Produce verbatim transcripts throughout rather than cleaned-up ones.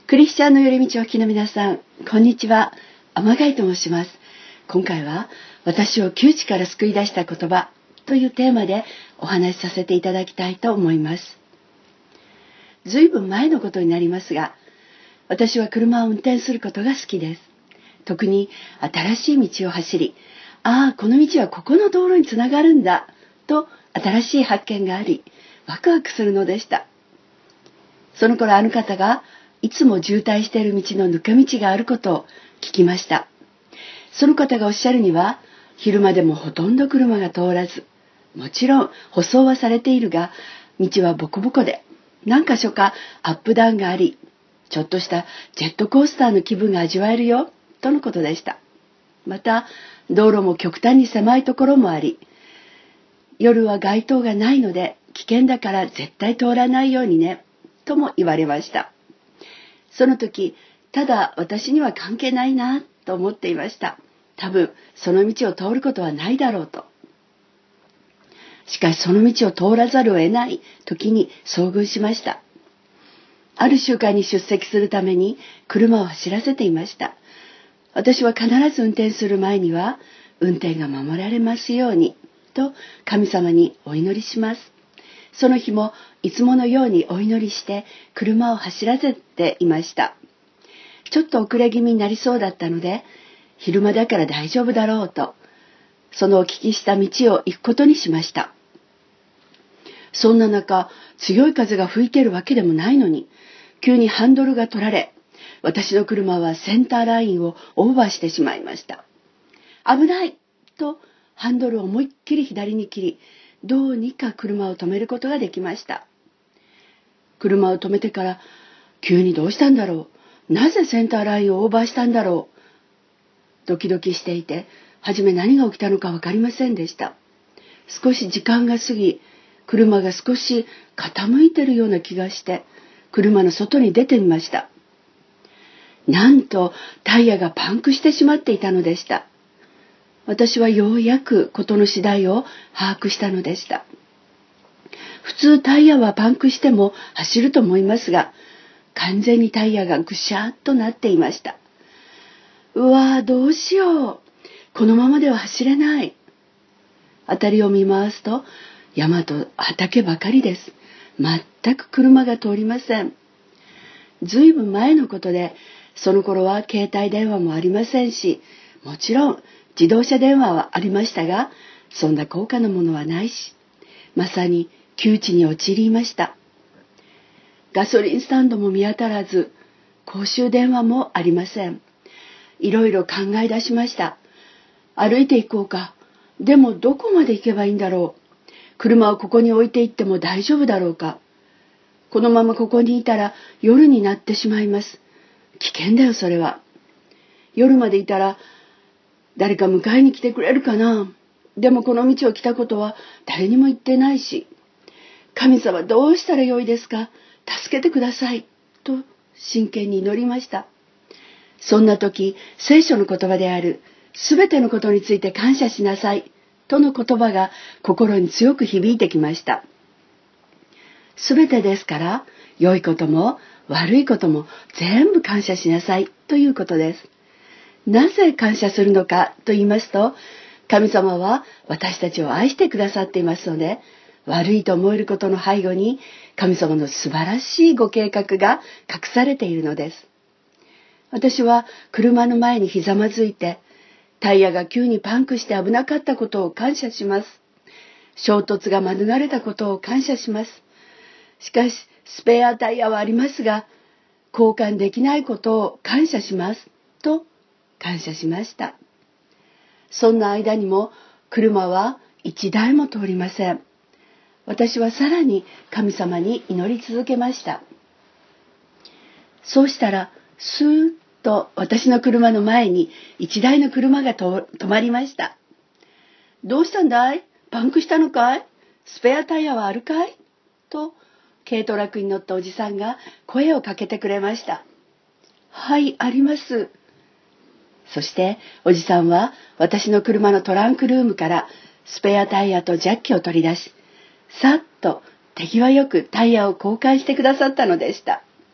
クリスチャンの寄り道をお聞きの皆さん、こんにちは。天貝と申します。今回は私を窮地から救い出した言葉というテーマでお話しさせていただきたいと思います。ずいぶん前のことになりますが、私は車を運転することが好きです。特に新しい道を走り、ああ、この道はここの道路につながるんだと新しい発見があり、ワクワクするのでした。その頃あの方がいつも渋滞している道の抜け道があることを聞きました。その方がおっしゃるには、昼間でもほとんど車が通らず、もちろん舗装はされているが、道はボコボコで、何箇所かアップダウンがあり、ちょっとしたジェットコースターの気分が味わえるよ、とのことでした。また、道路も極端に狭いところもあり、夜は街灯がないので危険だから絶対通らないようにね、とも言われました。その時、ただ私には関係ないなと思っていました。多分その道を通ることはないだろうと。しかしその道を通らざるを得ない時に遭遇しました。ある集会に出席するために車を走らせていました。私は必ず運転する前には、運転が守られますようにと神様にお祈りします。その日もいつものようにお祈りして車を走らせていました。ちょっと遅れ気味になりそうだったので、昼間だから大丈夫だろうと、そのお聞きした道を行くことにしました。そんな中、強い風が吹いているわけでもないのに、急にハンドルが取られ、私の車はセンターラインをオーバーしてしまいました。危ないとハンドルを思いっきり左に切り、どうにか車を止めることができました。車を止めてから、急にどうしたんだろう、なぜセンターラインをオーバーしたんだろう、ドキドキしていて、はじめ何が起きたのか分かりませんでした。少し時間が過ぎ、車が少し傾いているような気がして、車の外に出てみました。なんとタイヤがパンクしてしまっていたのでした。私はようやく事の次第を把握したのでした。普通タイヤはパンクしても走ると思いますが、完全にタイヤがぐしゃっとなっていました。うわー、どうしよう。このままでは走れない。辺りを見回すと、山と畑ばかりです。全く車が通りません。ずいぶん前のことで、その頃は携帯電話もありませんし、もちろん自動車電話はありましたが、そんな高価なものはないし、まさに窮地に陥りました。ガソリンスタンドも見当たらず、公衆電話もありません。いろいろ考え出しました。歩いて行こうか。でもどこまで行けばいいんだろう。車をここに置いて行っても大丈夫だろうか。このままここにいたら夜になってしまいます。危険だよ、それは。夜までいたら誰か迎えに来てくれるかな。でもこの道を来たことは誰にも言ってないし。神様、どうしたらよいですか。助けてください。と真剣に祈りました。そんな時、聖書の言葉である、すべてのことについて感謝しなさい。との言葉が心に強く響いてきました。すべてですから、良いことも悪いことも全部感謝しなさいということです。なぜ感謝するのかと言いますと、神様は私たちを愛してくださっていますので、悪いと思えることの背後に神様の素晴らしいご計画が隠されているのです。私は車の前にひざまずいて、タイヤが急にパンクして危なかったことを感謝します。衝突が免れたことを感謝します。しかし、スペアタイヤはありますが、交換できないことを感謝します。と、感謝しました。そんな間にも、車は一台も通りません。私はさらに神様に祈り続けました。そうしたら、スーッと私の車の前に一台の車がと止まりました。どうしたんだい？パンクしたのかい？スペアタイヤはあるかい？と、軽トラックに乗ったおじさんが声をかけてくれました。はい、あります。そしておじさんは私の車のトランクルームからスペアタイヤとジャッキを取り出し、さっと手際よくタイヤを交換してくださったのでした。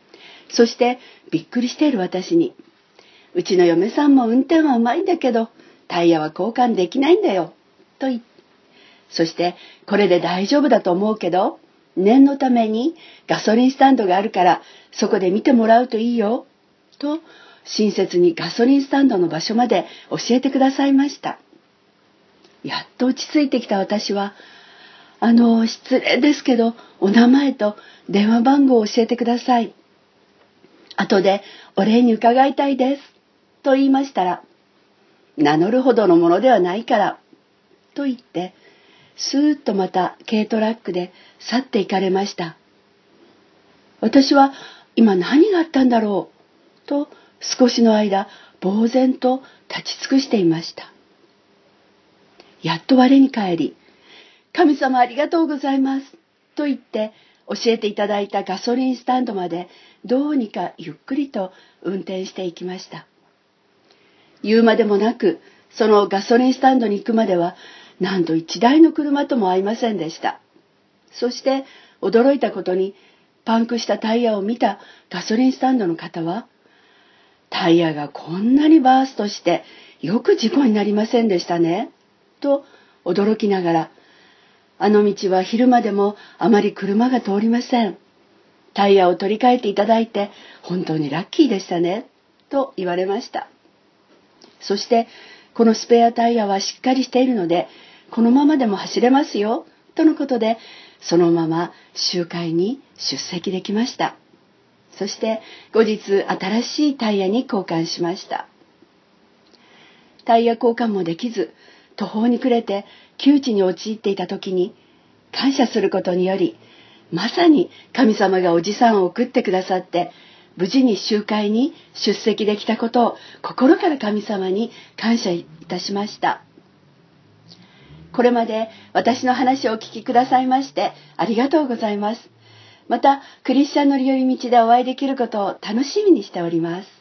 そしてびっくりしている私に、うちの嫁さんも運転はうまいんだけど、タイヤは交換できないんだよ、と言って、そしてこれで大丈夫だと思うけど、念のためにガソリンスタンドがあるからそこで見てもらうといいよ、と親切にガソリンスタンドの場所まで教えてくださいました。やっと落ち着いてきた私は、あの、失礼ですけど、お名前と電話番号を教えてください。後でお礼に伺いたいです。と言いましたら、名乗るほどのものではないから、と言って、スーッとまた軽トラックで去って行かれました。私は今何があったんだろう、と少しの間、呆然と立ち尽くしていました。やっと我に返り、神様ありがとうございます、と言って教えていただいたガソリンスタンドまでどうにかゆっくりと運転していきました。言うまでもなく、そのガソリンスタンドに行くまでは何と一台の車とも会いませんでした。そして驚いたことに、パンクしたタイヤを見たガソリンスタンドの方は、タイヤがこんなにバーストしてよく事故になりませんでしたね、と驚きながら、あの道は昼間でもあまり車が通りません。タイヤを取り替えていただいて本当にラッキーでしたね、と言われました。そして、このスペアタイヤはしっかりしているので、このままでも走れますよ、とのことで、そのまま集会に出席できました。そして後日新しいタイヤに交換しました。タイヤ交換もできず、途方に暮れて窮地に陥っていた時に、感謝することにより、まさに神様がおじさんを送ってくださって、無事に集会に出席できたことを心から神様に感謝いたしました。これまで私の話をお聞きくださいましてありがとうございます。またクリスチャンの寄り道でお会いできることを楽しみにしております。